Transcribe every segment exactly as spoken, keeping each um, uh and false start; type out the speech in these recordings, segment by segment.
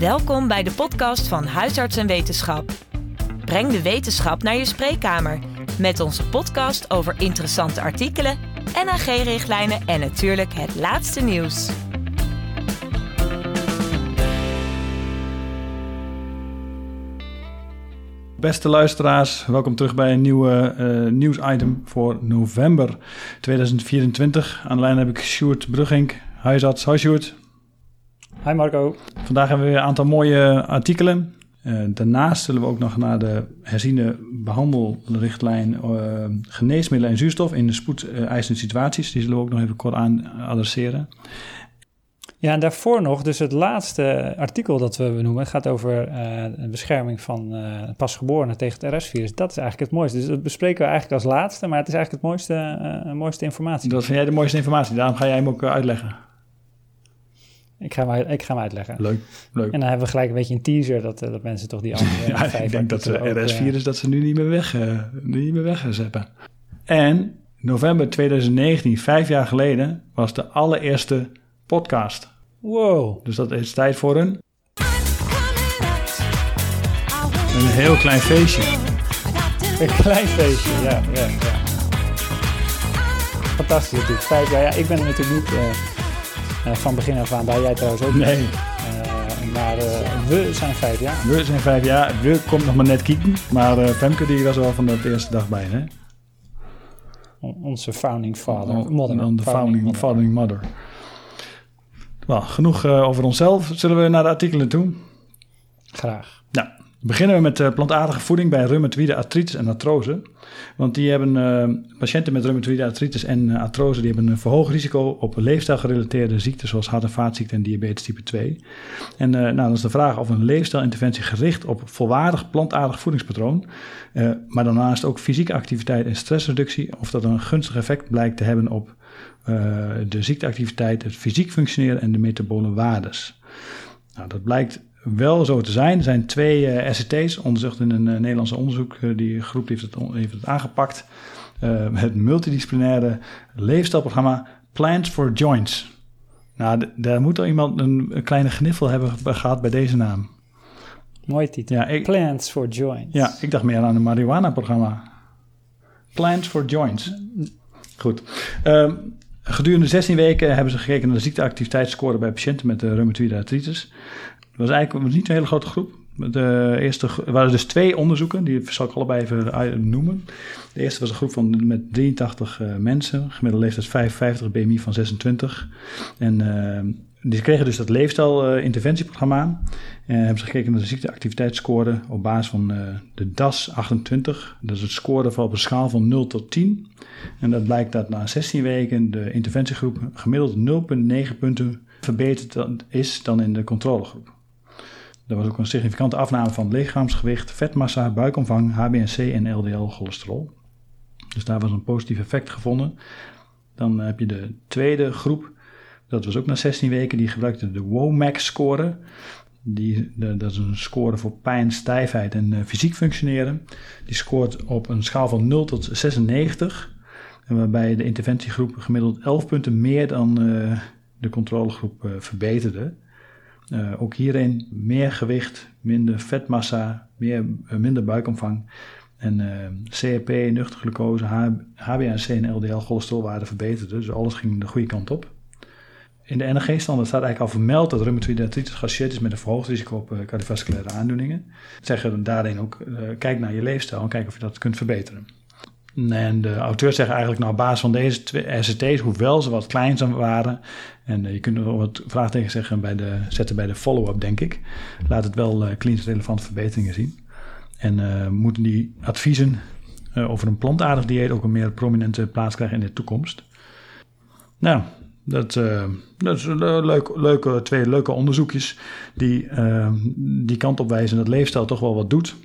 Welkom bij de podcast van Huisarts en Wetenschap. Breng de wetenschap naar je spreekkamer met onze podcast over interessante artikelen, N A G-richtlijnen en natuurlijk het laatste nieuws. Beste luisteraars, welkom terug bij een nieuwe uh, nieuwsitem voor november tweeduizend vierentwintig. Aan de lijn heb ik Sjoerd Bruggink, huisarts. Hoi Sjoerd. Hi Marco. Vandaag hebben we weer een aantal mooie artikelen. Uh, daarnaast zullen we ook nog naar de herziende behandelrichtlijn uh, geneesmiddelen en zuurstof in de spoedeisende situaties. Die zullen we ook nog even kort aan adresseren. Ja, en daarvoor nog, dus het laatste artikel dat we benoemen, gaat over uh, de bescherming van uh, pasgeborenen tegen het R S-virus. Dat is eigenlijk het mooiste. Dus dat bespreken we eigenlijk als laatste, maar het is eigenlijk het mooiste, uh, mooiste informatie. Dat vind jij de mooiste informatie, daarom ga jij hem ook uh, uitleggen. Ik ga, hem, ik ga hem uitleggen. Leuk, leuk. En dan hebben we gelijk een beetje een teaser dat, uh, dat mensen toch die andere ja, vijf... ik denk dat de ook, R S-virus uh, dat ze nu niet meer weg, uh, niet meer wegzeppen. En november tweeduizend negentien, vijf jaar geleden, was de allereerste podcast. Wow. Dus dat is tijd voor een... Een heel klein feestje. Een klein feestje, ja, ja, ja. Fantastisch natuurlijk, vijf jaar. Ja, ik ben er natuurlijk niet uh, uh, van begin af aan bij, jij trouwens ook niet. Nee. Uh, maar uh, we zijn vijf jaar. We zijn vijf jaar, we komt nog maar net kieken. Maar uh, Femke die was wel van de eerste dag bij, hè? Onze founding father. On, mother, on the founding, founding, founding mother. Wel, genoeg uh, over onszelf. Zullen we naar de artikelen toe? Graag. Nou, beginnen we met uh, plantaardige voeding bij reumatoïde artritis en artrose. Want die hebben uh, patiënten met reumatoïde artritis en uh, artrose, die hebben een verhoogd risico op leefstijlgerelateerde ziekten zoals hart- en vaatziekten en diabetes type twee. En uh, nou, dan is de vraag of een leefstijlinterventie gericht op volwaardig plantaardig voedingspatroon, uh, maar daarnaast ook fysieke activiteit en stressreductie, of dat een gunstig effect blijkt te hebben op uh, de ziekteactiviteit, het fysiek functioneren en de metabole waardes. Nou, dat blijkt wel zo te zijn. Er zijn twee uh, R C T's onderzocht in een uh, Nederlandse onderzoek. Uh, die groep heeft het, heeft het aangepakt. Uh, het multidisciplinaire leefstijlprogramma Plans for Joints. Nou, d- daar moet al iemand een, een kleine gniffel hebben gehad bij deze naam. Mooie titel. Ja, ik, Plans for Joints. Ja, ik dacht meer aan een marihuana-programma. Plans for Joints. Goed. Uh, gedurende zestien weken hebben ze gekeken naar de ziekteactiviteitsscore bij patiënten met uh, reumatoïde artritis. Dat was eigenlijk niet een hele grote groep. De eerste, er waren dus twee onderzoeken, die zal ik allebei even noemen. De eerste was een groep van met drieëntachtig uh, mensen, gemiddelde leeftijd vijfenvijftig, B M I van zesentwintig. En uh, die kregen dus dat leefstijl-interventieprogramma. En hebben ze gekeken naar de ziekteactiviteitsscore op basis van uh, de D A S achtentwintig. Dat is het score op een schaal van nul tot tien. En dat blijkt dat na zestien weken de interventiegroep gemiddeld nul komma negen punten verbeterd is dan in de controlegroep. Er was ook een significante afname van lichaamsgewicht, vetmassa, buikomvang, H b A C C en L D L-cholesterol. Dus daar was een positief effect gevonden. Dan heb je de tweede groep, dat was ook na zestien weken, die gebruikte de W O M A C-score. Die, de, dat is een score voor pijn, stijfheid en uh, fysiek functioneren. Die scoort op een schaal van nul tot zesennegentig. En waarbij de interventiegroep gemiddeld elf punten meer dan uh, de controlegroep uh, verbeterde. Uh, ook hierin meer gewicht, minder vetmassa, meer, uh, minder buikomvang. En uh, C R P, nuchtere glucose, H b A C C en L D L-cholesterolwaarden verbeterden. Dus alles ging de goede kant op. In de N A G-standaard staat eigenlijk al vermeld dat reumatoïde artritis geassocieerd is met een verhoogd risico op uh, cardiovasculaire aandoeningen. Zeggen daarin ook, uh, kijk naar je leefstijl en kijk of je dat kunt verbeteren. En de auteurs zeggen eigenlijk, nou, op basis van deze twee R C T's, hoewel ze wat klein waren, en uh, je kunt er wel wat vraagtekens zeggen bij de, zetten bij de follow-up, denk ik, laat het wel uh, klinisch relevante verbeteringen zien. En uh, moeten die adviezen uh, over een plantaardig dieet ook een meer prominente plaats krijgen in de toekomst. Nou, dat, uh, dat is leuk, leuke, twee leuke onderzoekjes die uh, die kant op wijzen dat leefstijl toch wel wat doet.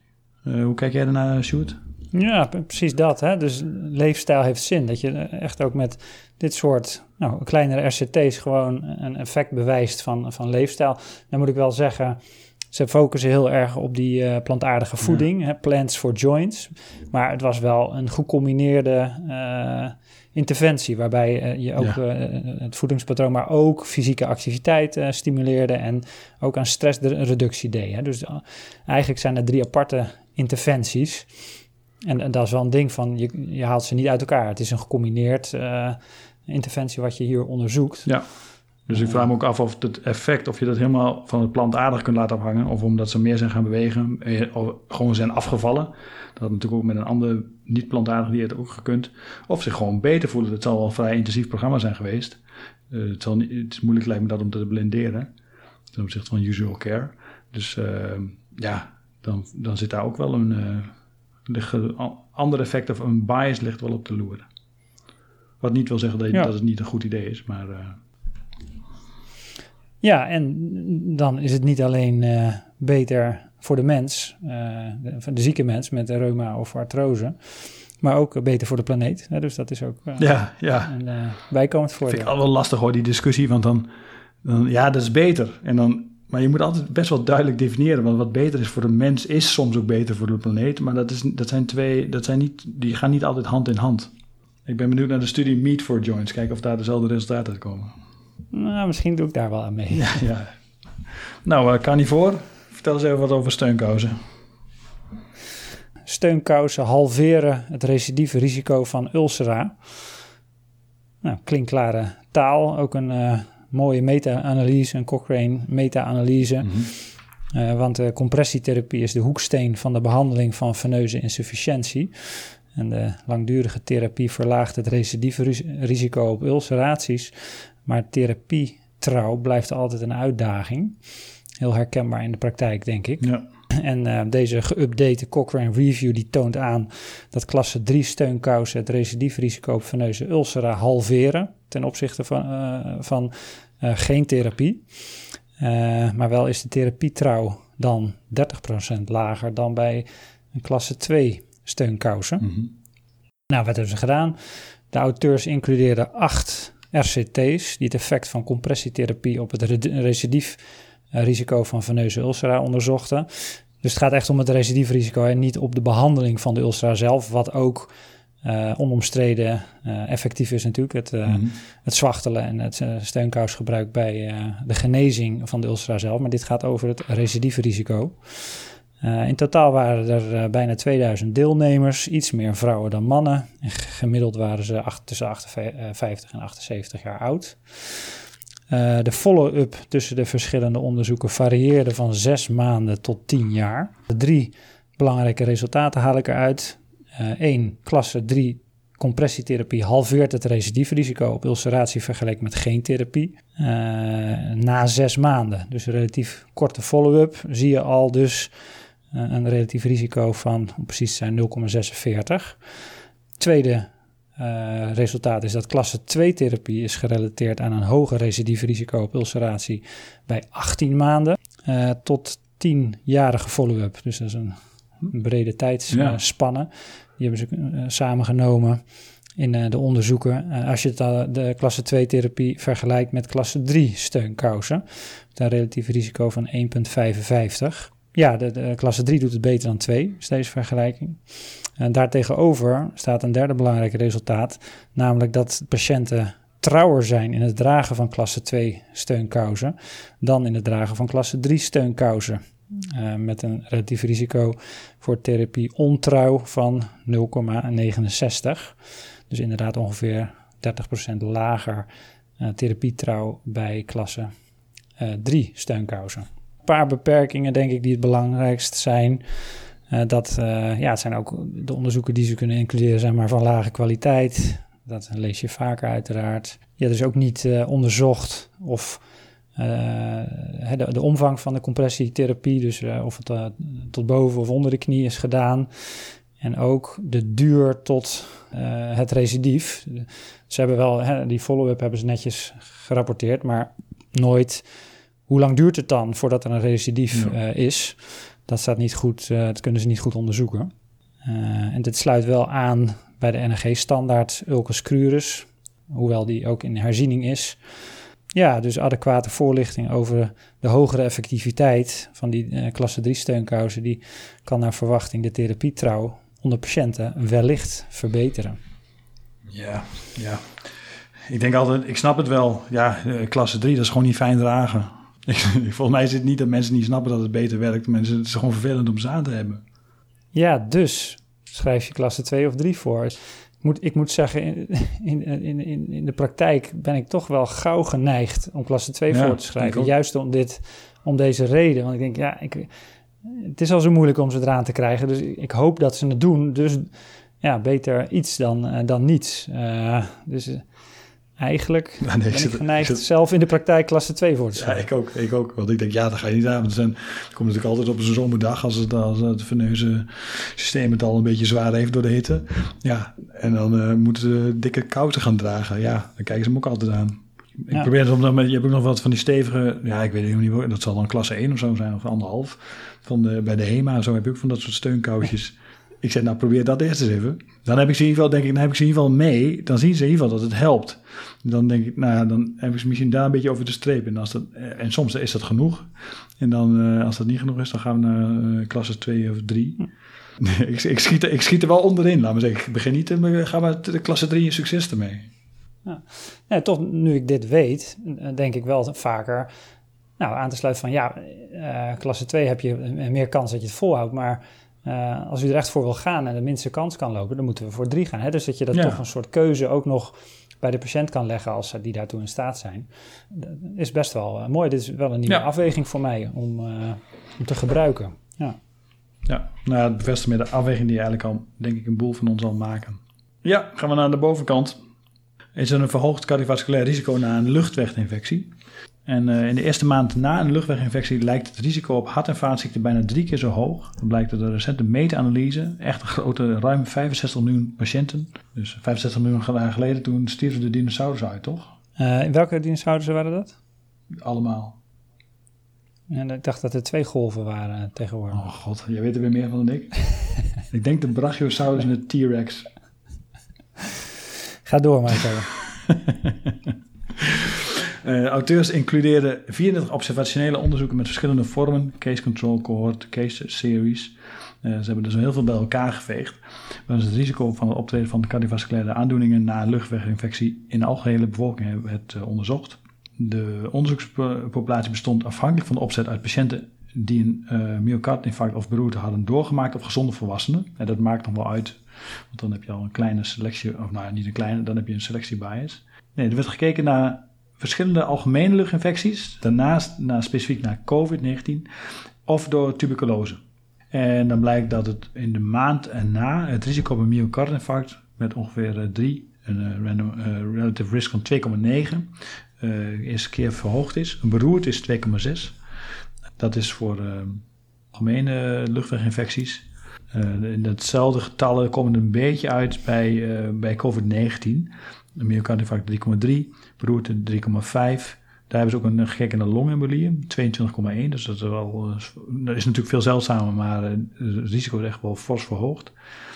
Uh, hoe kijk jij daarnaar, Sjoerd? Ja, precies dat. Hè? Dus leefstijl heeft zin. Dat je echt ook met dit soort nou, kleinere R C T's gewoon een effect bewijst van, van leefstijl. Dan moet ik wel zeggen, Ze focussen heel erg op die uh, plantaardige voeding, ja. hè, plants for joints. Maar het was wel een gecombineerde uh, interventie, waarbij uh, je ook ja. uh, het voedingspatroon, maar ook fysieke activiteit uh, stimuleerde en ook aan stressreductie deed. Hè. Dus uh, eigenlijk zijn er drie aparte interventies. En, en dat is wel een ding van, je, je haalt ze niet uit elkaar. Het is een gecombineerd uh, interventie wat je hier onderzoekt. Ja. Dus ik vraag me ook af of het effect, of je dat helemaal van het plantaardig kunt laten afhangen, of omdat ze meer zijn gaan bewegen, of gewoon zijn afgevallen. Dat had natuurlijk ook met een ander niet-plantaardig dieet ook gekund. Of zich gewoon beter voelen. Het zal wel een vrij intensief programma zijn geweest. Uh, het, zal niet, het is moeilijk lijkt me dat om te blenderen, ten opzichte van usual care. Dus uh, ja, dan, dan zit daar ook wel een uh, liggen, ander effect of een bias ligt wel op de loer. Wat niet wil zeggen dat, je, ja. dat het niet een goed idee is, maar... Uh, Ja, en dan is het niet alleen uh, beter voor de mens, uh, de, de zieke mens met reuma of artrose, maar ook beter voor de planeet. Hè? Dus dat is ook uh, ja, ja. een uh, bijkomend voordeel. Dat vind ik al wel lastig hoor, die discussie, want dan, dan ja, dat is beter. En dan, maar je moet altijd best wel duidelijk definiëren, want wat beter is voor de mens is soms ook beter voor de planeet, maar dat, is, dat zijn twee, dat zijn niet, die gaan niet altijd hand in hand. Ik ben benieuwd naar de studie Meat for Joints, kijken of daar dezelfde resultaten uitkomen. Nou, misschien doe ik daar wel aan mee. Ja, ja. Nou, uh, carnivore, vertel eens even wat over steunkousen. Steunkousen halveren het recidieve risico van ulcera. Nou, klinkklare taal. Ook een uh, mooie meta-analyse, een Cochrane meta-analyse. Mm-hmm. Uh, want de compressietherapie is de hoeksteen van de behandeling van veneuze insufficiëntie. En de langdurige therapie verlaagt het recidieve risico op ulceraties. Maar therapietrouw blijft altijd een uitdaging. Heel herkenbaar in de praktijk, denk ik. Ja. En uh, deze geüpdate Cochrane Review die toont aan dat klasse drie steunkousen het recidiefrisico op veneuze ulcera halveren ten opzichte van, uh, van uh, geen therapie. Uh, maar wel is de therapietrouw dan dertig procent lager dan bij een klasse twee steunkousen. Mm-hmm. Nou, wat hebben ze gedaan? De auteurs includeerden acht R C T's die het effect van compressietherapie op het recidiefrisico van veneuze ulcera onderzochten. Dus het gaat echt om het recidiefrisico en niet op de behandeling van de ulcera zelf, wat ook uh, onomstreden uh, effectief is natuurlijk. Het, uh, mm-hmm. het zwachtelen en het uh, steunkousgebruik bij uh, de genezing van de ulcera zelf. Maar dit gaat over het recidiefrisico. Uh, in totaal waren er uh, bijna tweeduizend deelnemers, iets meer vrouwen dan mannen. En gemiddeld waren ze acht, tussen achtenvijftig en achtenzeventig jaar oud. Uh, de follow-up tussen de verschillende onderzoeken varieerde van zes maanden tot tien jaar. De drie belangrijke resultaten haal ik eruit. Eén, uh, klasse drie compressietherapie halveert het recidiefrisico op ulceratie vergeleken met geen therapie. Uh, na zes maanden, dus een relatief korte follow-up, zie je al dus uh, een relatief risico van, om precies te zijn, nul komma zesenveertig. Tweede uh, resultaat is dat klasse twee therapie is gerelateerd aan een hoger recidiefrisico op ulceratie bij achttien maanden uh, tot tienjarige follow-up. Dus dat is een, een brede tijdsspanne. Ja. Die hebben ze uh, samengenomen in uh, de onderzoeken. Uh, als je het, uh, de klasse twee therapie vergelijkt met klasse drie steunkousen, met een relatief risico van één komma vijfenvijftig. Ja, de, de klasse drie doet het beter dan twee, is deze vergelijking. En daartegenover staat een derde belangrijk resultaat, namelijk dat patiënten trouwer zijn in het dragen van klasse twee steunkousen dan in het dragen van klasse drie steunkousen. Uh, met een relatief risico voor therapie ontrouw van nul komma negenenzestig. Dus inderdaad ongeveer dertig procent lager uh, therapietrouw bij klasse uh, drie steunkousen. Een paar beperkingen denk ik die het belangrijkst zijn. Uh, dat, uh, ja, het zijn ook de onderzoeken die ze kunnen includeren zijn maar van lage kwaliteit. Dat lees je vaker uiteraard. Ja, er is ook niet uh, onderzocht of Uh, de, de omvang van de compressietherapie, dus uh, of het uh, tot boven of onder de knie is gedaan. En ook de duur tot uh, het recidief. Ze hebben wel, hè, die follow-up hebben ze netjes gerapporteerd, maar nooit hoe lang duurt het dan voordat er een recidief ja. uh, is. Dat staat niet goed, uh, dat kunnen ze niet goed onderzoeken. Uh, en dit sluit wel aan bij de N R G-standaard Ulcus crurus, hoewel die ook in herziening is. Ja, dus adequate voorlichting over de hogere effectiviteit van die uh, klasse drie steunkousen, die kan naar verwachting de therapietrouw onder patiënten wellicht verbeteren. Ja, ja. Ik denk altijd, ik snap het wel. Ja, uh, klasse drie, dat is gewoon niet fijn dragen. Volgens mij is het niet dat mensen niet snappen dat het beter werkt. Mensen, het is gewoon vervelend om ze aan te hebben. Ja, dus schrijf je klasse twee of drie voor. Ik moet, ik moet zeggen, in, in, in, in de praktijk ben ik toch wel gauw geneigd om klasse twee ja, voor te schrijven. Juist om, dit, om deze reden. Want ik denk, ja, ik, het is al zo moeilijk om ze eraan te krijgen. Dus ik hoop dat ze het doen. Dus ja, beter iets dan, uh, dan niets. Uh, dus... Uh, Eigenlijk ja, nee, ben ik geneigd zit, zelf in de praktijk klasse twee voor te schrijven. Ja, ik ook, ik ook. Want ik denk, ja, dat ga je niet aan. Want dan komt natuurlijk altijd op een zomerdag... als het, als het veneuze systeem het al een beetje zwaar heeft door de hitte. Ja, en dan uh, moeten ze dikke kousen gaan dragen. Ja, dan kijken ze hem ook altijd aan. Ik ja. probeer het om dan met... Je hebt ook nog wat van die stevige... Ja, ik weet niet, dat zal dan klasse één of zo zijn... of anderhalf. Van de, bij de HEMA, zo heb je ook van dat soort steunkousjes... Ik zei, nou probeer dat eerst eens even. Dan heb ik ze in ieder geval, denk ik, dan heb ik ze in ieder geval mee. Dan zien ze in ieder geval dat het helpt. Dan denk ik, nou ja, dan heb ik ze misschien daar een beetje over de streep. En, als dat, en soms is dat genoeg. En dan, uh, als dat niet genoeg is, dan gaan we naar uh, klasse twee of drie. Hm. ik, ik, schiet er, ik schiet er wel onderin, laat maar zeggen. Ik begin niet, uh, ga maar de klasse drie in succes ermee. Ja. Ja, toch, nu ik dit weet, denk ik wel vaker... Nou, aan te sluiten van, ja, uh, klasse twee heb je meer kans dat je het volhoudt, maar... Uh, als u er echt voor wil gaan en de minste kans kan lopen, dan moeten we voor drie gaan. Hè? Dus dat je dat ja. toch een soort keuze ook nog bij de patiënt kan leggen als die daartoe in staat zijn. Dat is best wel uh, mooi. Dit is wel een nieuwe ja. afweging voor mij om, uh, om te gebruiken. Ja, ja. Nou, het bevestigt meer de afweging die eigenlijk al, denk ik, een boel van ons al maken. Ja, gaan we naar de bovenkant. Is er een verhoogd cardiovasculair risico na een luchtweginfectie? En uh, in de eerste maand na een luchtweginfectie lijkt het risico op hart- en vaatziekten bijna drie keer zo hoog. Dat blijkt uit de recente meta-analyse. Echt een grote, ruim vijfenzestig miljoen patiënten. Dus vijfenzestig miljoen jaar geleden, toen stierven de dinosaurussen uit, toch? Uh, in welke dinosaurussen waren dat? Allemaal. En ik dacht dat er twee golven waren uh, tegenwoordig. Oh god, jij weet er weer meer van dan ik. Ik denk de Brachiosaurus en de T-Rex. Ga door, Michael. Uh, auteurs includeerden vierendertig observationele onderzoeken met verschillende vormen, case control, cohort, case series. Uh, ze hebben dus heel veel bij elkaar geveegd. Dat is het risico van het optreden van cardiovasculaire aandoeningen na een luchtweginfectie in de algehele bevolking hebben we het uh, onderzocht. De onderzoekspopulatie bestond afhankelijk van de opzet uit patiënten die een uh, myocardinfarct of beroerte hadden doorgemaakt of gezonde volwassenen. En dat maakt nog wel uit, want dan heb je al een kleine selectie, of nou niet een kleine, dan heb je een selectiebias. Nee, er werd gekeken naar verschillende algemene luchtinfecties, daarnaast naar, specifiek naar covid negentien of door tuberculose. En dan blijkt dat het in de maand erna het risico op een myocardinfarct met ongeveer drie, een uh, random, uh, relative risk van twee komma negen, uh, eerste keer verhoogd is. Een beroerte is twee komma zes. Dat is voor uh, algemene luchtweginfecties. Uh, in datzelfde getallen komen er een beetje uit bij, uh, bij covid negentien. Een myocardinfarct drie komma drie, beroerte drie komma vijf. Daar hebben ze ook een gekeken naar longembolieën, tweeëntwintig komma één. Dus dat is, wel, dat is natuurlijk veel zeldzamer, maar het risico is echt wel fors verhoogd.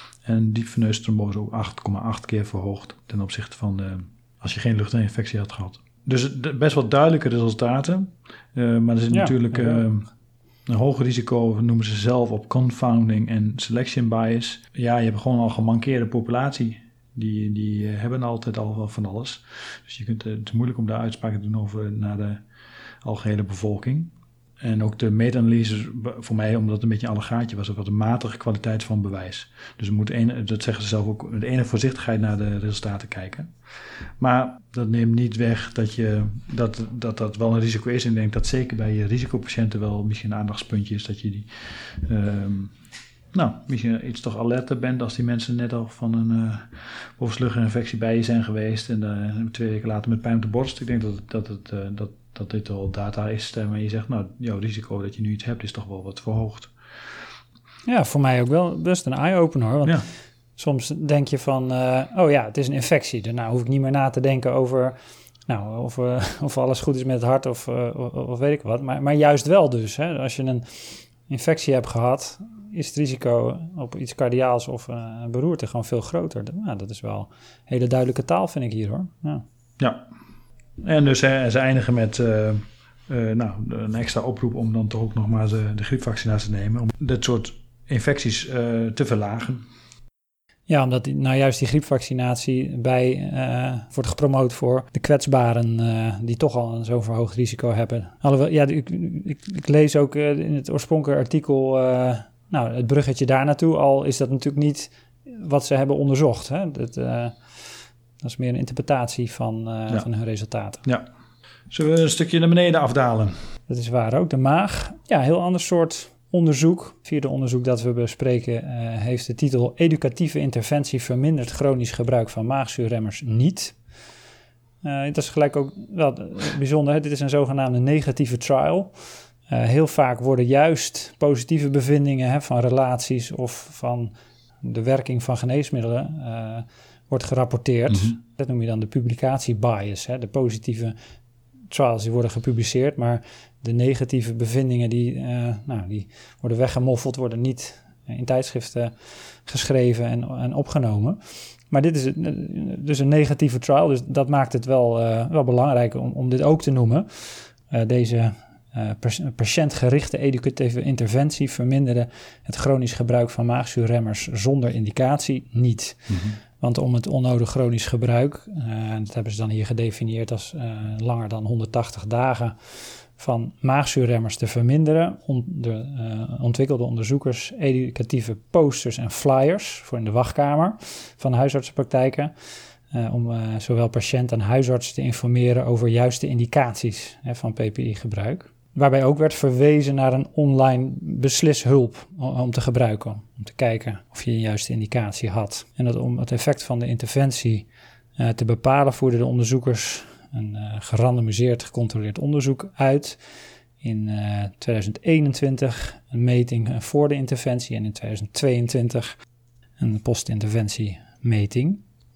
En diepveneuze trombose ook acht komma acht keer verhoogd ten opzichte van de, als je geen luchtweginfectie had gehad. Dus best wel duidelijke resultaten. Uh, maar er is ja, natuurlijk uh, een hoger risico, noemen ze zelf, op confounding en selection bias. Ja, je hebt gewoon al gemankeerde populatie. Die, die hebben altijd al van alles. Dus je kunt, het is moeilijk om daar uitspraken te doen over naar de algehele bevolking. En ook de meta-analyse voor mij, omdat het een beetje een allegaatje was, ook wat een matige kwaliteit van bewijs. Dus we moeten, een, dat zeggen ze zelf ook, met enige voorzichtigheid naar de resultaten kijken. Maar dat neemt niet weg dat, je, dat, dat dat wel een risico is. En ik denk dat zeker bij je risicopatiënten wel misschien een aandachtspuntje is dat je die... Um, Nou, misschien iets toch alerter bent als die mensen net al van een uh, borstluchtinfectie bij je zijn geweest en uh, twee weken later met pijn op de borst. Ik denk dat, het, dat, het, uh, dat, dat dit al data is waarmee je zegt, nou, jouw risico dat je nu iets hebt is toch wel wat verhoogd. Ja, voor mij ook wel best een eye-opener hoor. Want ja. Soms denk je van, uh, oh ja, het is een infectie. Daarna hoef ik niet meer na te denken over... Nou, of, uh, of alles goed is met het hart of, uh, of, of weet ik wat. Maar, maar juist wel dus. Hè? Als je een infectie hebt gehad, is het risico op iets cardiaals of uh, een beroerte gewoon veel groter. Nou, dat is wel hele duidelijke taal, vind ik hier hoor. Ja. Ja. En dus uh, ze eindigen met uh, uh, nou, een extra oproep om dan toch ook nog maar de, de griepvaccinatie te nemen. Om dit soort infecties uh, te verlagen. Ja, omdat die, nou juist die griepvaccinatie bij uh, wordt gepromoot voor de kwetsbaren uh, die toch al een zo'n verhoogd risico hebben. Alhoewel, ja, ik, ik, ik lees ook uh, in het oorspronkelijke artikel uh, nou, het bruggetje daar naartoe, al is dat natuurlijk niet wat ze hebben onderzocht. Hè? Dat, uh, dat is meer een interpretatie van, uh, ja. van hun resultaten. Ja. Zullen we een stukje naar beneden afdalen? Dat is waar ook. De maag, ja, heel ander soort onderzoek. Het vierde onderzoek dat we bespreken uh, heeft de titel Educatieve interventie vermindert chronisch gebruik van maagzuurremmers niet. Uh, dat is gelijk ook wel bijzonder. Hè? Dit is een zogenaamde negatieve trial. Uh, heel vaak worden juist positieve bevindingen hè, van relaties of van de werking van geneesmiddelen uh, wordt gerapporteerd. Mm-hmm. Dat noem je dan de publicatiebias. Hè? De positieve trials die worden gepubliceerd, maar de negatieve bevindingen die, uh, nou, die worden weggemoffeld, worden niet in tijdschriften geschreven en, en opgenomen. Maar dit is dus een negatieve trial, dus dat maakt het wel, uh, wel belangrijk om, om dit ook te noemen. Uh, deze uh, patiëntgerichte educatieve interventie verminderde het chronisch gebruik van maagzuurremmers zonder indicatie niet. Mm-hmm. Want om het onnodig chronisch gebruik, uh, dat hebben ze dan hier gedefinieerd als uh, langer dan honderdtachtig dagen van maagzuurremmers te verminderen, on, de, uh, ontwikkelde onderzoekers educatieve posters en flyers voor in de wachtkamer van huisartsenpraktijken, uh, om uh, zowel patiënt en huisarts te informeren over juiste indicaties hè, van P P I-gebruik. Waarbij ook werd verwezen naar een online beslishulp om te gebruiken, om te kijken of je een juiste indicatie had. En dat om het effect van de interventie uh, te bepalen voerden de onderzoekers een uh, gerandomiseerd gecontroleerd onderzoek uit. In uh, tweeduizend eenentwintig een meting voor de interventie en in tweeduizend tweeëntwintig een post-interventiemeting.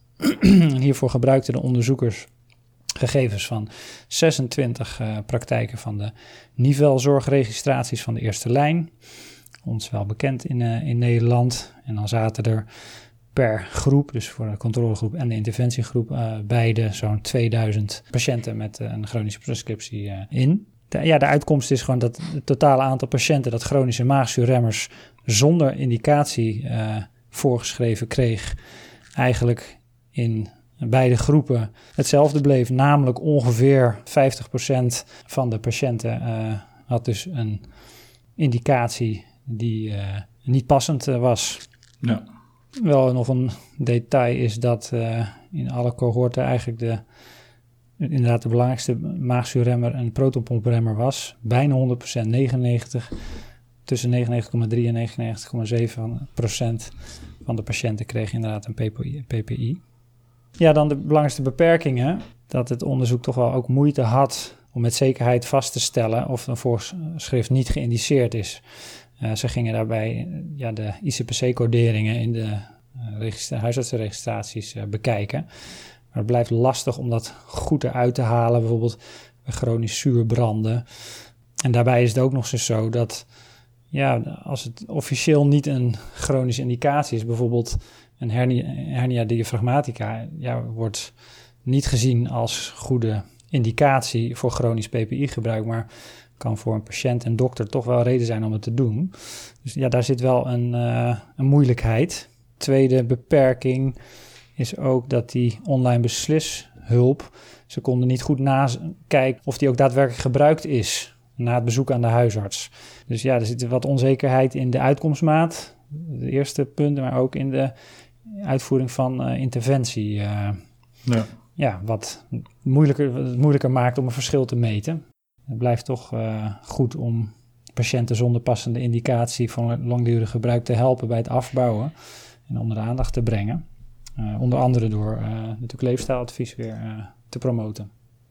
Hiervoor gebruikten de onderzoekers gegevens van zesentwintig uh, praktijken van de nivelzorgregistraties van de eerste lijn. Ons wel bekend in, uh, in Nederland. En dan zaten er per groep, dus voor de controlegroep en de interventiegroep, uh, beide zo'n tweeduizend patiënten met uh, een chronische prescriptie uh, in. De, ja, de uitkomst is gewoon dat het totale aantal patiënten dat chronische maagzuurremmers zonder indicatie uh, voorgeschreven kreeg, eigenlijk in beide groepen hetzelfde bleef, namelijk ongeveer vijftig procent van de patiënten uh, had dus een indicatie die uh, niet passend uh, was. Ja. Wel nog een detail is dat uh, in alle cohorten eigenlijk de, inderdaad de belangrijkste maagzuurremmer een protonpompremmer was. Bijna honderd procent, negenennegentig, tussen negenennegentig komma drie en negenennegentig komma zeven procent van de patiënten kregen inderdaad een P P I. Ja, dan de belangrijkste beperkingen, dat het onderzoek toch wel ook moeite had om met zekerheid vast te stellen of een voorschrift niet geïndiceerd is. Uh, ze gingen daarbij uh, ja, de I C P C-coderingen in de uh, registra- huisartsenregistraties uh, bekijken. Maar het blijft lastig om dat goed eruit te halen, bijvoorbeeld bij chronisch zuurbranden. En daarbij is het ook nog eens zo dat ja, als het officieel niet een chronische indicatie is, bijvoorbeeld een hernia, hernia diaphragmatica, ja, wordt niet gezien als goede indicatie voor chronisch P P I-gebruik, maar kan voor een patiënt en dokter toch wel reden zijn om het te doen. Dus ja, daar zit wel een, uh, een moeilijkheid. Tweede beperking is ook dat die online beslishulp, ze konden niet goed nakijken of die ook daadwerkelijk gebruikt is na het bezoek aan de huisarts. Dus ja, er zit wat onzekerheid in de uitkomstmaat, de eerste punten, maar ook in de uitvoering van uh, interventie. Uh, ja. ja, wat moeilijker, het moeilijker maakt om een verschil te meten. Het blijft toch uh, goed om patiënten zonder passende indicatie van langdurig gebruik te helpen bij het afbouwen en onder de aandacht te brengen. Uh, onder andere door uh, natuurlijk leefstijladvies weer uh, te promoten.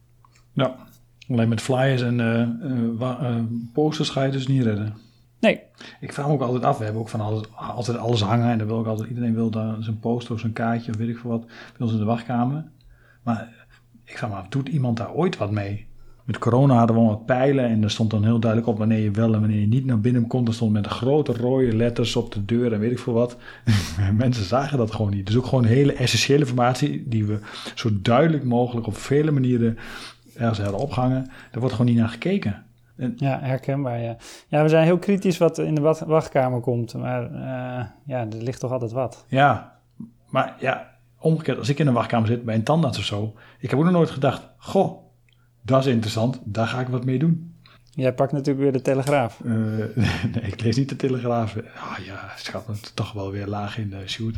Ja, alleen met flyers en uh, uh, uh, posters ga je dus niet redden. Nee. Ik vraag me ook altijd af, we hebben ook van alles, altijd alles hangen en dan wil ik altijd, iedereen wil daar zijn poster of zijn kaartje of weet ik veel wat, bij ons in de wachtkamer. Maar ik vraag me af, doet iemand daar ooit wat mee? Met corona hadden we wat pijlen en er stond dan heel duidelijk op wanneer je wel en wanneer je niet naar binnen komt. Er stond met grote rode letters op de deur en weet ik veel wat. Mensen zagen dat gewoon niet. Dus ook gewoon hele essentiële informatie die we zo duidelijk mogelijk op vele manieren ergens hadden opgehangen. Daar wordt gewoon niet naar gekeken. En, ja, herkenbaar, ja. Ja, we zijn heel kritisch wat in de wacht- wachtkamer komt. Maar uh, ja, er ligt toch altijd wat. Ja, maar ja, omgekeerd, als ik in een wachtkamer zit bij een tandarts of zo. Ik heb ook nog nooit gedacht, goh, dat is interessant, daar ga ik wat mee doen. Jij pakt natuurlijk weer de Telegraaf. Uh, nee, ik lees niet de Telegraaf. Ah oh, ja, schat, het is toch wel weer laag in de shoot.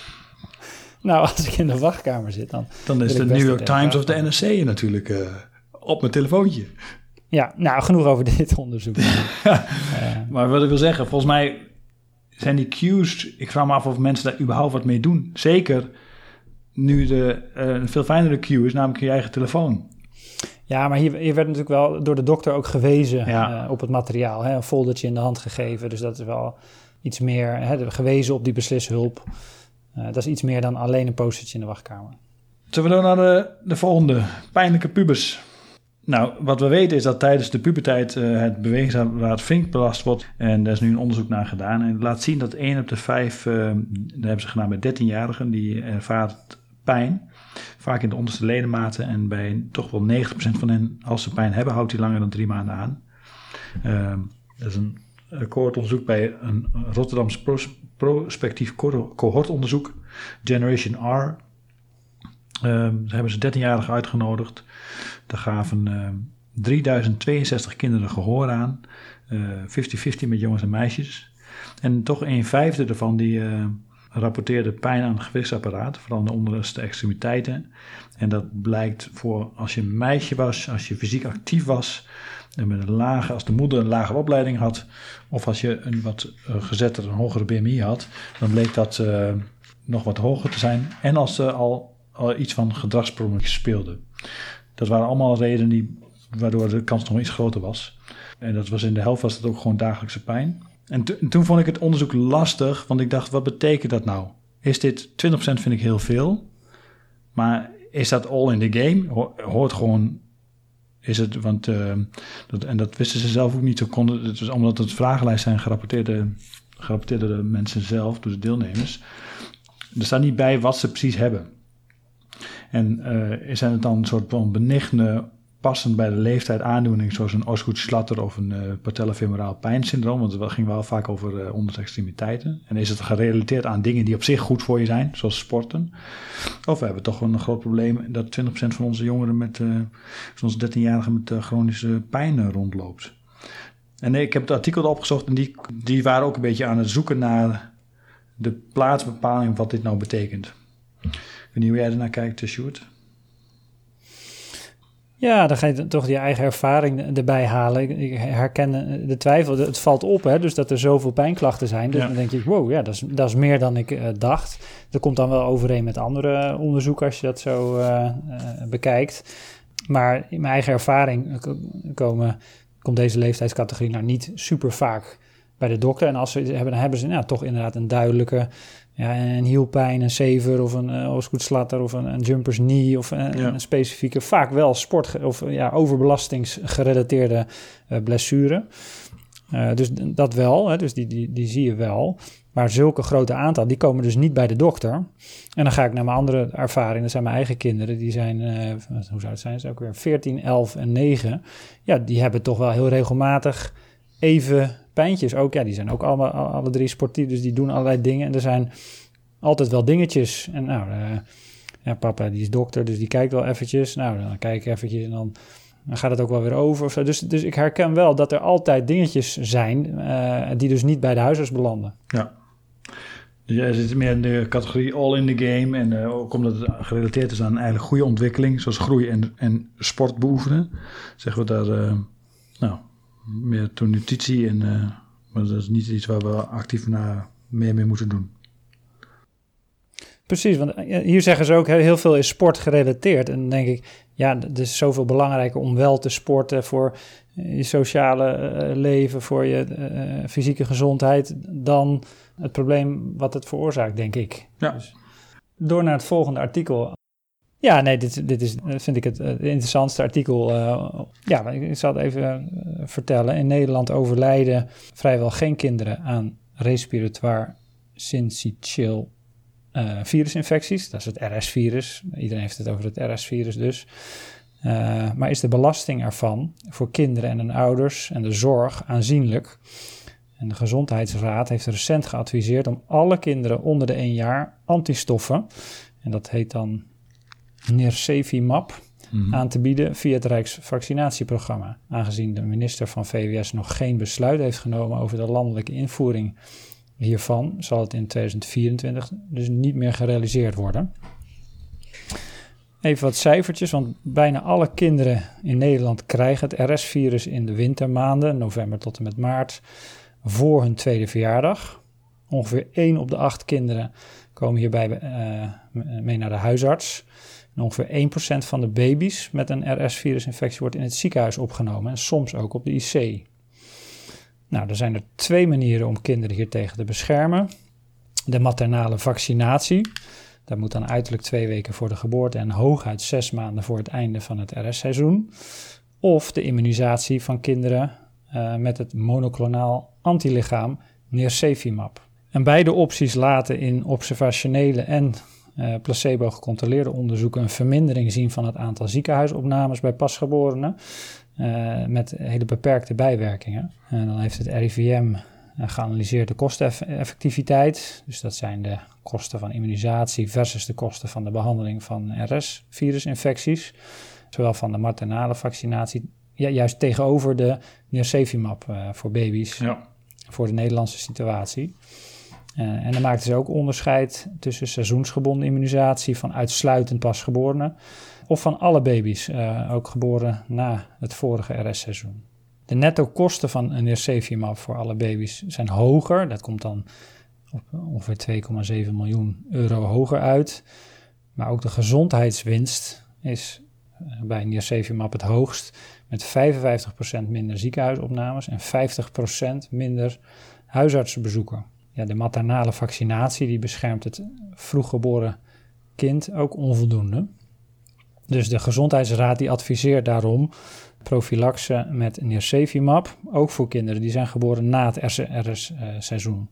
Nou, als ik in de wachtkamer zit, dan... Dan is de New York Times of de N R C natuurlijk uh, op mijn telefoontje. Ja, nou, genoeg over dit onderzoek. uh, maar wat ik wil zeggen, volgens mij zijn die cues... Ik vraag me af of mensen daar überhaupt wat mee doen. Zeker nu de uh, een veel fijnere cue is, namelijk je eigen telefoon. Ja, maar hier, hier werd natuurlijk wel door de dokter ook gewezen ja. uh, op het materiaal. Hè? Een foldertje in de hand gegeven, dus dat is wel iets meer... Hè, gewezen op die beslishulp. Uh, dat is iets meer dan alleen een postertje in de wachtkamer. Zullen we dan naar de, de volgende, pijnlijke pubers. Nou, wat we weten is dat tijdens de puberteit uh, het bewegingsapparaat flink belast wordt. En daar is nu een onderzoek naar gedaan. En het laat zien dat één op de vijf, uh, dat hebben ze gedaan bij dertienjarigen, die ervaart pijn. Vaak in de onderste ledematen en bij toch wel negentig procent van hen, als ze pijn hebben, houdt die langer dan drie maanden aan. Uh, dat is een cohortonderzoek bij een Rotterdams pros, prospectief cohortonderzoek, Generation R. Uh, daar hebben ze dertienjarigen uitgenodigd. Daar gaven uh, drieduizend tweeënzestig kinderen gehoor aan. vijftig vijftig met jongens en meisjes. En toch een vijfde ervan die uh, rapporteerde pijn aan het gewichtsapparaat. Vooral aan de onderste extremiteiten. En dat blijkt voor als je een meisje was, als je fysiek actief was. En met een lage, als de moeder een lage opleiding had. Of als je een wat uh, gezetter, een hogere B M I had. Dan bleek dat uh, nog wat hoger te zijn. En als ze al, al iets van gedragsproblemen speelde. Dat waren allemaal redenen die, waardoor de kans nog iets groter was. En dat was in de helft was het ook gewoon dagelijkse pijn. En, to, en toen vond ik het onderzoek lastig, want ik dacht, wat betekent dat nou? Is dit twintig procent vind ik heel veel, maar is dat all in the game? Ho, hoort gewoon, is het, want, uh, dat, en dat wisten ze zelf ook niet zo konden, het was omdat het vragenlijst zijn gerapporteerde, gerapporteerde mensen zelf, dus de deelnemers. Er staat niet bij wat ze precies hebben. En uh, zijn het dan een soort van benigne, passend bij de leeftijd aandoening, zoals een Osgood-Schlatter of een uh, patellofemoraal pijnsyndroom, want het ging wel vaak over uh, onderste extremiteiten. En is het gerelateerd aan dingen die op zich goed voor je zijn, zoals sporten? Of we hebben toch een groot probleem dat twintig procent van onze jongeren met, uh, van onze dertienjarigen met uh, chronische pijn uh, rondloopt. En ik heb het artikel opgezocht en die, die waren ook een beetje aan het zoeken naar de plaatsbepaling wat dit nou betekent. Ik weet niet hoe jij ernaar kijkt, Sjoerd. Ja, dan ga je toch je eigen ervaring erbij halen. Ik herken de twijfel. Het valt op, hè, dus dat er zoveel pijnklachten zijn. Dus ja. Dan denk ik, wow, ja, dat is, dat is meer dan ik uh, dacht. Dat komt dan wel overeen met andere onderzoeken als je dat zo uh, uh, bekijkt. Maar in mijn eigen ervaring komen, komt deze leeftijdscategorie nou niet super vaak bij de dokter. En als ze het hebben, dan hebben ze nou, toch inderdaad een duidelijke... Ja, een hielpijn, een sever of een uh, Osgood-Schlatter of een, een jumper's knee of een, ja. een specifieke, vaak wel sport- of ja, overbelastingsgerelateerde uh, blessure. Uh, dus dat wel, hè, dus die, die, die zie je wel. Maar zulke grote aantallen, die komen dus niet bij de dokter. En dan ga ik naar mijn andere ervaring, dat zijn mijn eigen kinderen. Die zijn, uh, hoe zou het zijn, is ook weer veertien, elf en negen. Ja, die hebben toch wel heel regelmatig even... pijntjes ook, ja, die zijn ook allemaal, alle drie sportief, dus die doen allerlei dingen. En er zijn altijd wel dingetjes. En nou, uh, ja, papa die is dokter, dus die kijkt wel eventjes. Nou, dan kijk ik eventjes en dan, dan gaat het ook wel weer over. Of zo. Dus, dus ik herken wel dat er altijd dingetjes zijn uh, die dus niet bij de huisarts belanden. Ja. Dus jij zit meer in de categorie all in the game. En uh, ook omdat het gerelateerd is aan een eigenlijk goede ontwikkeling, zoals groei en, en sport beoefenen. Zeggen we daar, uh, nou... meer door nutritie, en, uh, maar dat is niet iets waar we actief naar meer mee moeten doen. Precies, want hier zeggen ze ook heel veel is sport gerelateerd. En dan denk ik, ja, het is zoveel belangrijker om wel te sporten voor je sociale uh, leven, voor je uh, fysieke gezondheid, dan het probleem wat het veroorzaakt, denk ik. Ja. Dus door naar het volgende artikel. Ja, nee, dit, dit is, vind ik het, het interessantste artikel. Uh, ja, ik zal het even uh, vertellen. In Nederland overlijden vrijwel geen kinderen aan respiratoire syncytial uh, virusinfecties. Dat is het R S-virus. Iedereen heeft het over het R S-virus dus. Uh, maar is de belasting ervan voor kinderen en hun ouders en de zorg aanzienlijk. En de Gezondheidsraad heeft recent geadviseerd om alle kinderen onder de één jaar antistoffen, en dat heet dan Nirsevimab, mm-hmm. aan te bieden via het Rijksvaccinatieprogramma. Aangezien de minister van V W S nog geen besluit heeft genomen over de landelijke invoering hiervan, zal het in tweeduizend vierentwintig dus niet meer gerealiseerd worden. Even wat cijfertjes, want bijna alle kinderen in Nederland krijgen het R S-virus in de wintermaanden, november tot en met maart, voor hun tweede verjaardag. Ongeveer één op de acht kinderen komen hierbij uh, mee naar de huisarts. En ongeveer één procent van de baby's met een R S-virusinfectie wordt in het ziekenhuis opgenomen en soms ook op de I C. Nou, er zijn er twee manieren om kinderen hiertegen te beschermen. De maternale vaccinatie. Dat moet dan uiterlijk twee weken voor de geboorte en hooguit zes maanden voor het einde van het R S-seizoen. Of de immunisatie van kinderen uh, met het monoclonaal antilichaam Nirsevimab. En beide opties laten in observationele en uh, placebo-gecontroleerde onderzoeken een vermindering zien van het aantal ziekenhuisopnames bij pasgeborenen uh, met hele beperkte bijwerkingen. En dan heeft het R I V M geanalyseerd de kosteneffectiviteit. Dus dat zijn de kosten van immunisatie versus de kosten van de behandeling van R S-virusinfecties. Zowel van de maternale vaccinatie, ja, juist tegenover de Nirsevimab uh, voor baby's, ja. voor de Nederlandse situatie. Uh, en dan maakten ze ook onderscheid tussen seizoensgebonden immunisatie van uitsluitend pasgeborenen of van alle baby's, uh, ook geboren na het vorige R S-seizoen. De netto kosten van een Nirsevimab voor alle baby's zijn hoger. Dat komt dan op ongeveer twee komma zeven miljoen euro hoger uit. Maar ook de gezondheidswinst is bij Nirsevimab het hoogst, met vijfenvijftig procent minder ziekenhuisopnames en vijftig procent minder huisartsenbezoeken. Ja, de maternale vaccinatie die beschermt het vroeggeboren kind ook onvoldoende. Dus de Gezondheidsraad die adviseert daarom profilaxe met Nirsevimab, ook voor kinderen die zijn geboren na het R S-seizoen.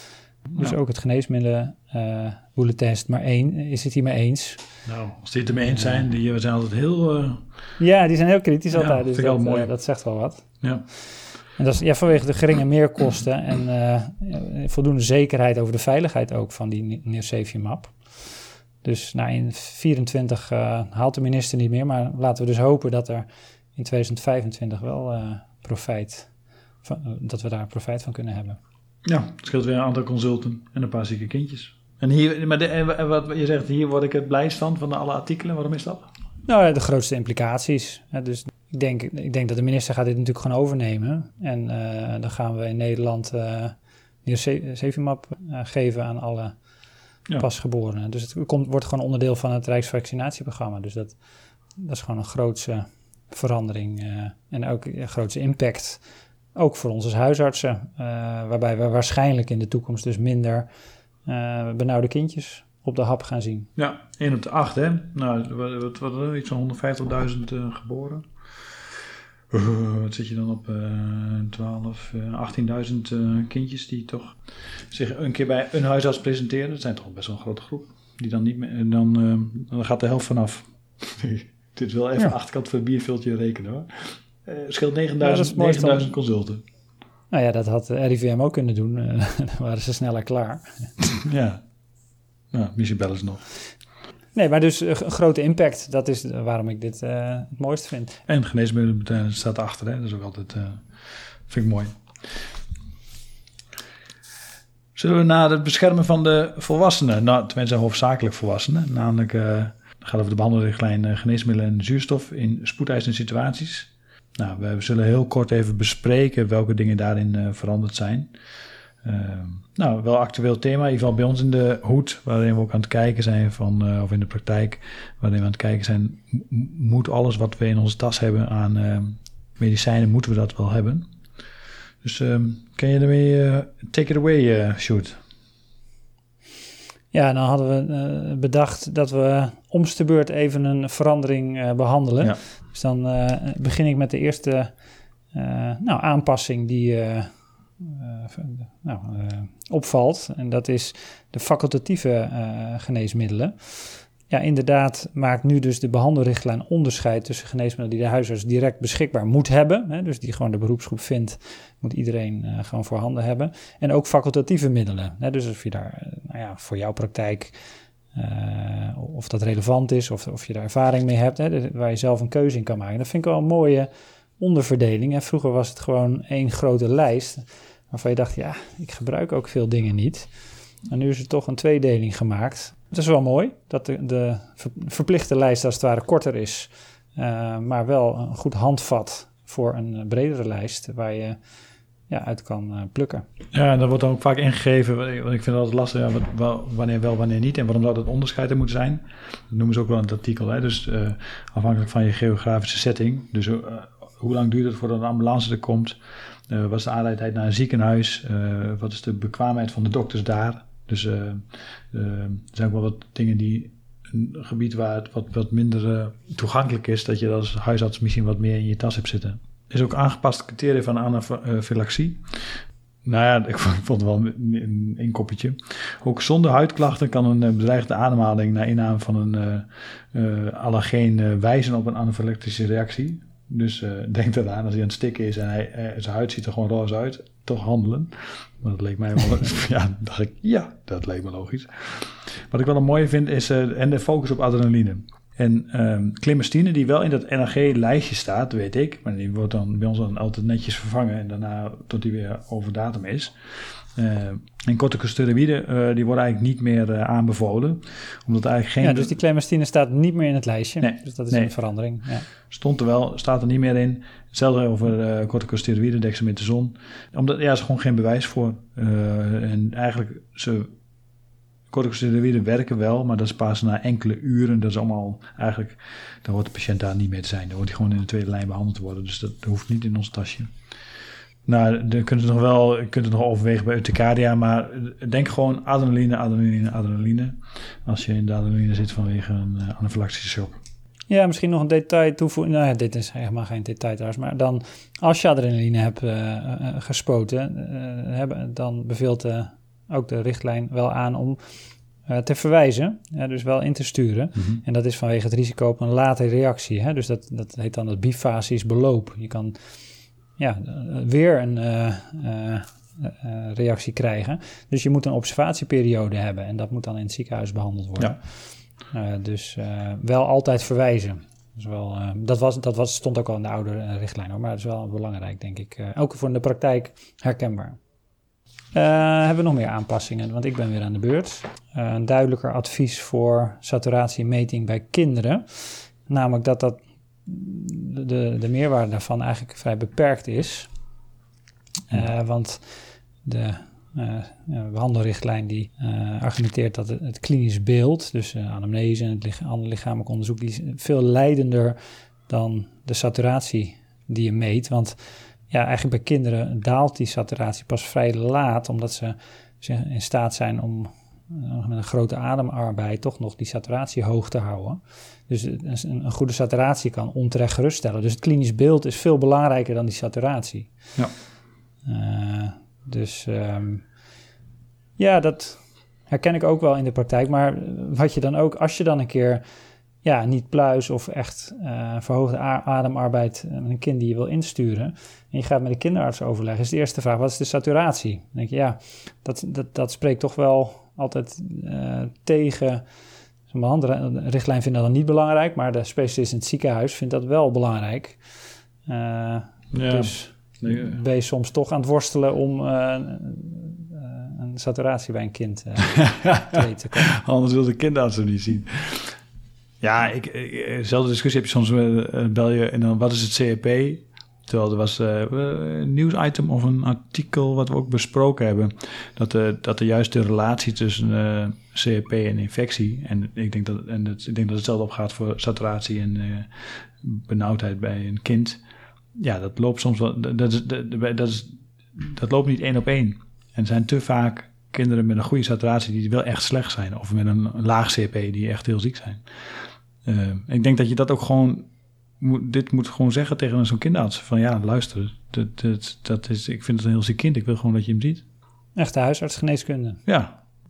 Dus ja. Ook het geneesmiddelenbulletin uh, is het maar één, is het hiermee eens. Nou, als die het ermee eens zijn, die zijn altijd heel... Uh... Ja, die zijn heel kritisch ja, altijd, dus dat, mooi. Uh, dat zegt wel wat. Ja. En dat is ja, vanwege de geringe meerkosten en uh, voldoende zekerheid over de veiligheid ook van die Nirsevimab. Dus nou, in vierentwintig uh, haalt de minister niet meer, maar laten we dus hopen dat er in tweeduizend vijfentwintig wel uh, profijt, van, uh, dat we daar profijt van kunnen hebben. Ja, het scheelt weer een aantal consulten en een paar zieke kindjes. En hier, maar de, en wat je zegt, hier word ik het blijst van, van alle artikelen. Waarom is dat? Nou ja, de grootste implicaties. Ja, dus ik denk, ik denk dat de minister gaat dit natuurlijk gewoon overnemen. En uh, dan gaan we in Nederland uh, Nirsevimab uh, geven aan alle ja. pasgeborenen. Dus het komt, wordt gewoon onderdeel van het Rijksvaccinatieprogramma. Dus dat, dat is gewoon een grootse verandering uh, en ook een grootse impact. Ook voor ons als huisartsen, uh, waarbij we waarschijnlijk in de toekomst dus minder uh, benauwde kindjes op de hap gaan zien. Ja, één op de acht, hè? Nou, wat, wat, wat, iets van honderdvijftigduizend uh, geboren. Uh, wat zit je dan op? Uh, twaalf, uh, achttienduizend uh, kindjes die toch zich een keer bij een huisarts presenteren. Dat zijn toch best wel een grote groep. Die dan niet meer, dan, uh, dan gaat de helft vanaf. Dit is wel even ja. achterkant voor het bierviltje rekenen, hoor. Uh, scheelt negenduizend ja, consulten. Nou ja, dat had R I V M ook kunnen doen. Uh, dan waren ze sneller klaar. Ja. Nou, misschien bellen ze nog. Nee, maar dus een grote impact. Dat is waarom ik dit uh, het mooiste vind. En geneesmiddelen staat erachter, hè. Dat is ook altijd, uh, vind ik mooi. Zullen we naar het beschermen van de volwassenen? Nou, tenminste hoofdzakelijk volwassenen. Namelijk, uh, het gaat over de behandelrichtlijn uh, geneesmiddelen en zuurstof in spoedeisende situaties. Nou, we zullen heel kort even bespreken welke dingen daarin uh, veranderd zijn. Uh, nou, wel actueel thema, in ieder geval bij ons in de hoed, waarin we ook aan het kijken zijn van, uh, of in de praktijk, waarin we aan het kijken zijn, m- moet alles wat we in onze tas hebben aan uh, medicijnen, moeten we dat wel hebben? Dus um, kan je ermee, uh, take it away, uh, Sjoerd? Ja, dan hadden we uh, bedacht dat we om de beurt even een verandering uh, behandelen. Ja. Dus dan uh, begin ik met de eerste uh, nou, aanpassing die uh, uh, nou, uh, opvalt. En dat is de facultatieve uh, geneesmiddelen. ja, inderdaad maakt nu dus de behandelrichtlijn onderscheid tussen geneesmiddelen die de huisarts direct beschikbaar moet hebben. Hè, dus die gewoon de beroepsgroep vindt, moet iedereen uh, gewoon voorhanden hebben. En ook facultatieve middelen. Hè, dus of je daar, uh, nou ja, voor jouw praktijk, uh, of dat relevant is, of, of je daar ervaring mee hebt, hè, waar je zelf een keuze in kan maken. Dat vind ik wel een mooie onderverdeling. Hè. Vroeger was het gewoon één grote lijst, waarvan je dacht, ja, ik gebruik ook veel dingen niet. En nu is er toch een tweedeling gemaakt. Het is wel mooi dat de, de verplichte lijst als het ware korter is, uh, maar wel een goed handvat voor een bredere lijst waar je ja, uit kan uh, plukken. Ja, en dat wordt dan ook vaak ingegeven, want ik vind het altijd lastig, ja, wat, wel, wanneer wel, wanneer niet en waarom zou dat onderscheid er moeten zijn. Dat noemen ze ook wel in het artikel, hè? Dus uh, afhankelijk van je geografische setting. Dus uh, hoe lang duurt het voordat een ambulance er komt? Uh, wat is de aanrijdtijd naar een ziekenhuis? Uh, wat is de bekwaamheid van de dokters daar? Dus uh, uh, er zijn ook wel wat dingen die een gebied waar het wat, wat minder uh, toegankelijk is, dat je als huisarts misschien wat meer in je tas hebt zitten. Er is ook aangepaste criteria van anafylaxie. Nou ja, ik vond het wel een inkoppertje. Ook zonder huidklachten kan een bedreigde ademhaling na inname van een uh, uh, allergeen uh, wijzen op een anafylactische reactie. Dus uh, denk eraan, als hij aan het stikken is en hij, uh, zijn huid ziet er gewoon roze uit, toch handelen. Maar dat leek mij wel, ja, dacht ik, ja, dat leek me logisch. Wat ik wel een mooie vind is, uh, en de focus op adrenaline. En um, clemastine, die wel in dat N R G-lijstje staat, weet ik, maar die wordt dan bij ons dan altijd netjes vervangen en daarna tot die weer over datum is. Uh, en corticosteroïden, uh, die worden eigenlijk niet meer uh, aanbevolen. Omdat eigenlijk geen... Ja, dus die clemastine staat niet meer in het lijstje. Nee, dus dat is nee. een verandering. Ja. Stond er wel, staat er niet meer in. Hetzelfde over uh, corticosteroïden, dexamethason. Omdat, ja, er is gewoon geen bewijs voor. Uh, en eigenlijk, ze... corticosteroïden werken wel, maar dat is pas na enkele uren. Dat is allemaal eigenlijk, dan hoort de patiënt daar niet meer te zijn. Dan wordt hij gewoon in de tweede lijn behandeld te worden. Dus dat hoeft niet in ons tasje. Nou, dan kunt u nog wel, kunt u nog overwegen bij urticaria, maar denk gewoon adrenaline, adrenaline, adrenaline. Als je in de adrenaline zit vanwege een uh, anafylactische shock. Ja, misschien nog een detail toevoegen. Nou ja, dit is helemaal geen detail trouwens. Maar dan, als je adrenaline hebt uh, uh, gespoten, uh, hebben, dan beveelt uh, ook de richtlijn wel aan om uh, te verwijzen. Ja, dus wel in te sturen. Mm-hmm. En dat is vanwege het risico op een late reactie. Hè? Dus dat, dat heet dan het bifasisch beloop. Je kan ja, uh, weer een uh, uh, uh, reactie krijgen. Dus je moet een observatieperiode hebben. En dat moet dan in het ziekenhuis behandeld worden. Ja. Uh, dus uh, wel altijd verwijzen. Dus wel, uh, dat was, dat was, stond ook al in de oude uh, richtlijn, hoor, maar dat is wel belangrijk, denk ik. Uh, ook voor de praktijk herkenbaar. Uh, hebben we nog meer aanpassingen? Want ik ben weer aan de beurt. Uh, een duidelijker advies voor saturatiemeting bij kinderen. Namelijk dat, dat de, de meerwaarde daarvan eigenlijk vrij beperkt is. Uh, want de uh, behandelrichtlijn die uh, argumenteert dat het, het klinisch beeld, dus uh, anamnese en het lich- ander lichamelijk onderzoek, die is veel leidender dan de saturatie die je meet. Want ja, eigenlijk bij kinderen daalt die saturatie pas vrij laat, omdat ze, ze in staat zijn om uh, met een grote ademarbeid toch nog die saturatie hoog te houden. Dus een, een goede saturatie kan onterecht geruststellen. Dus het klinisch beeld is veel belangrijker dan die saturatie. Ja. Uh, dus um, ja, dat herken ik ook wel in de praktijk. Maar wat je dan ook, als je dan een keer ja, niet pluis of echt uh, verhoogde a- ademarbeid met een kind die je wil insturen, en je gaat met de kinderarts overleggen, is de eerste vraag, wat is de saturatie? Dan denk je, ja, dat, dat, dat spreekt toch wel altijd uh, tegen. Zo'n behandelrichtlijn vindt dat dan niet belangrijk, maar de specialist in het ziekenhuis vindt dat wel belangrijk. Uh, ja. Dus nee, ben je soms toch aan het worstelen om uh, uh, een saturatie bij een kind uh, te weten te komen. Anders wil de kinderarts hem niet zien. Ja, ik, ik, dezelfde discussie heb je soms, uh, bel je en dan wat is het C R P? Terwijl er was uh, een nieuwsitem of een artikel wat we ook besproken hebben, dat, uh, dat de juiste relatie tussen uh, C R P en infectie, en ik denk dat, en het, ik denk dat hetzelfde opgaat voor saturatie en uh, benauwdheid bij een kind. Ja, dat loopt soms wel, dat, is, dat, dat, is, dat loopt niet één op één. En er zijn te vaak kinderen met een goede saturatie die wel echt slecht zijn, of met een laag C R P die echt heel ziek zijn. Uh, ik denk dat je dat ook gewoon, moet, dit moet gewoon zeggen tegen zo'n kinderarts, van ja, luister, dat, dat, dat is, ik vind het een heel ziek kind, ik wil gewoon dat je hem ziet. Echte huisartsgeneeskunde. Ja,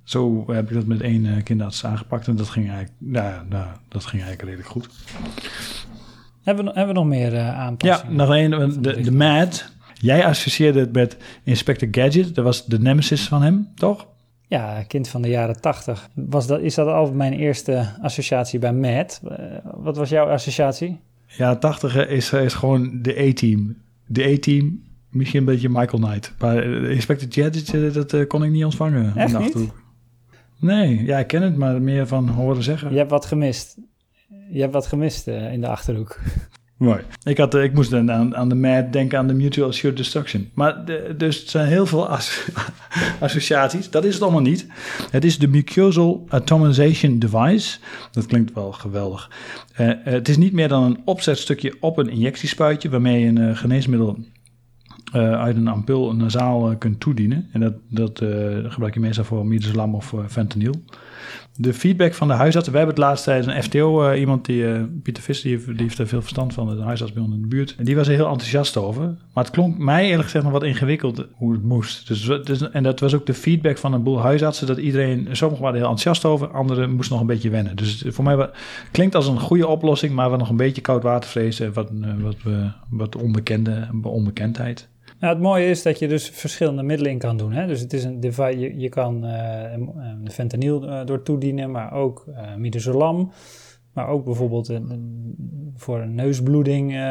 Zo heb ik dat met één uh, kinderarts aangepakt en dat ging eigenlijk, nou, nou, dat ging eigenlijk redelijk goed. Hebben we, hebben we nog meer uh, aanpassingen? Ja, nog één, de, de M A D. Jij associeerde het met Inspector Gadget. Dat was de nemesis van hem, toch? Ja, kind van de jaren tachtig. Was dat, is dat al mijn eerste associatie bij M A D? Uh, wat was jouw associatie? Ja, tachtig is, is gewoon de A-team. De A-team, misschien een beetje Michael Knight. Maar uh, Inspector Gadget, dat uh, kon ik niet ontvangen. Echt niet? Nee, ja, ik ken het, maar meer van horen zeggen. Je hebt wat gemist. Je hebt wat gemist uh, in de Achterhoek. Mooi. Ik, had, ik moest dan aan, aan de M A D denken aan de Mutual Assured Destruction. Maar de, dus het zijn heel veel as, associaties. Dat is het allemaal niet. Het is de Mucosal Atomization Device. Dat klinkt wel geweldig. Uh, het is niet meer dan een opzetstukje op een injectiespuitje waarmee je een uh, geneesmiddel uh, uit een ampul nasaal uh, kunt toedienen. En dat, dat uh, gebruik je meestal voor midazolam of uh, fentanyl. De feedback van de huisarts. We hebben het laatst tijdens een F T O, uh, iemand die, uh, Pieter Visser, die, die heeft er veel verstand van, de huisarts bij ons in de buurt. En die was er heel enthousiast over. Maar het klonk mij eerlijk gezegd nog wat ingewikkeld hoe het moest. Dus, dus, en dat was ook de feedback van een boel huisartsen, dat iedereen, sommigen waren er heel enthousiast over, anderen moesten nog een beetje wennen. Dus voor mij was, klinkt als een goede oplossing, maar we nog een beetje koudwatervrees en wat, uh, wat, uh, wat onbekende, onbekendheid. Nou, het mooie is dat je dus verschillende middelen in kan doen. Hè? Dus het is een device, je, je kan uh, een fentanyl uh, door toedienen, maar ook uh, midazolam. Maar ook bijvoorbeeld een, een, voor een neusbloeding uh, uh,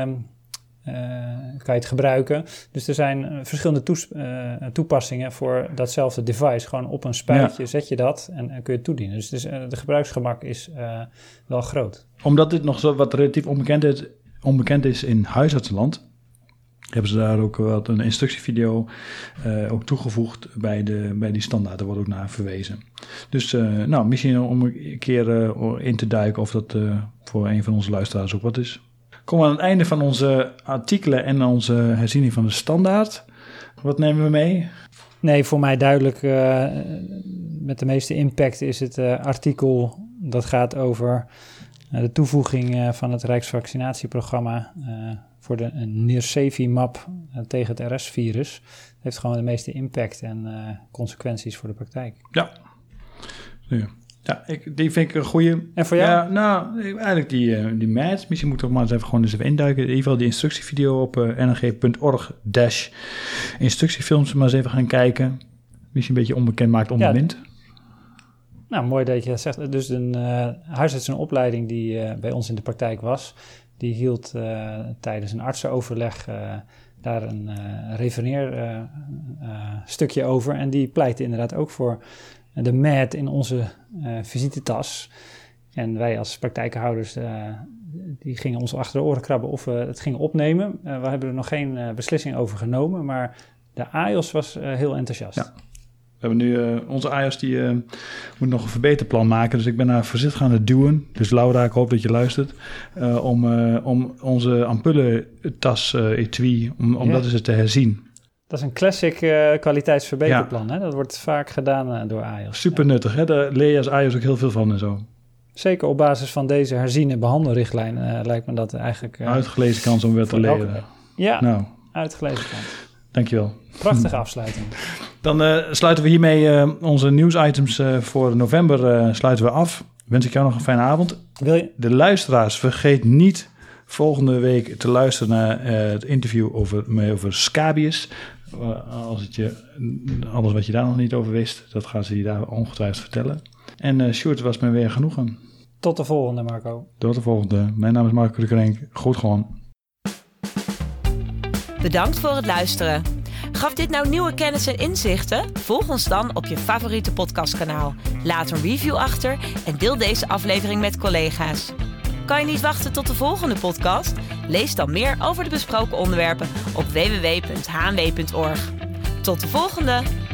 kan je het gebruiken. Dus er zijn uh, verschillende toes, uh, toepassingen voor datzelfde device. Gewoon op een spuitje ja. zet je dat en, en kun je het toedienen. Dus, dus uh, de gebruiksgemak is uh, wel groot. Omdat dit nog zo wat relatief onbekend is, onbekend is in huisartsenland, hebben ze daar ook wat een instructievideo uh, ook toegevoegd bij, de, bij die standaard. Daar wordt ook naar verwezen. Dus uh, nou, misschien om een keer uh, in te duiken of dat uh, voor een van onze luisteraars ook wat is. Komen we aan het einde van onze artikelen en onze herziening van de standaard. Wat nemen we mee? Nee, voor mij duidelijk, uh, met de meeste impact is het uh, artikel dat gaat over uh, de toevoeging uh, van het Rijksvaccinatieprogramma uh, voor de Nirsevimab uh, tegen het R S-virus. Het heeft gewoon de meeste impact en uh, consequenties voor de praktijk. Ja, ja. ja ik, die vind ik een goeie. En voor jou? Ja, nou, eigenlijk die, uh, die M A D. Misschien moet ik toch maar eens even, gewoon eens even induiken. In ieder geval die instructievideo op uh, n r g punt org dash instructiefilms maar eens even gaan kijken. Misschien een beetje onbekend maakt onbemind. Ja, nou, mooi dat je dat zegt. Dus een uh, huisartsenopleiding die uh, bij ons in de praktijk was, die hield uh, tijdens een artsenoverleg uh, daar een uh, refereer uh, uh, stukje over. En die pleitte inderdaad ook voor de M A D in onze uh, visitetas. En wij als praktijkenhouders, uh, die gingen ons achter de oren krabben of we het gingen opnemen. Uh, we hebben er nog geen uh, beslissing over genomen, maar de A I O S was uh, heel enthousiast. Ja. We hebben nu uh, onze A I O S, die uh, moet nog een verbeterplan maken. Dus ik ben daar voorzichtig aan het duwen. Dus Laura, ik hoop dat je luistert. Uh, om, uh, om onze ampullentas uh, etui, om, om ja. dat eens te herzien. Dat is een classic uh, kwaliteitsverbeterplan. Ja. Hè? Dat wordt vaak gedaan uh, door A I O S. Super nuttig. Hè? Daar leer je als A I O S ook heel veel van en zo. Zeker op basis van deze herziene behandelrichtlijn uh, lijkt me dat eigenlijk... Uh, uitgelezen kans om weer te leren. Elke, ja, nou. uitgelezen kans. Dankjewel. Prachtige afsluiting. Dan uh, sluiten we hiermee uh, onze nieuwsitems uh, voor november uh, sluiten we af. Wens ik jou nog een fijne avond. Wil je? De luisteraars, vergeet niet volgende week te luisteren naar uh, het interview over, over scabies. Uh, als het je, alles wat je daar nog niet over wist, dat gaan ze je daar ongetwijfeld vertellen. En uh, Sjoerd, was me weer genoegen. Tot de volgende, Marco. Tot de volgende. Mijn naam is Marco de Krenk. Goed gewoon. Bedankt voor het luisteren. Gaf dit nou nieuwe kennis en inzichten? Volg ons dan op je favoriete podcastkanaal. Laat een review achter en deel deze aflevering met collega's. Kan je niet wachten tot de volgende podcast? Lees dan meer over de besproken onderwerpen op w w w punt h n w punt org. Tot de volgende!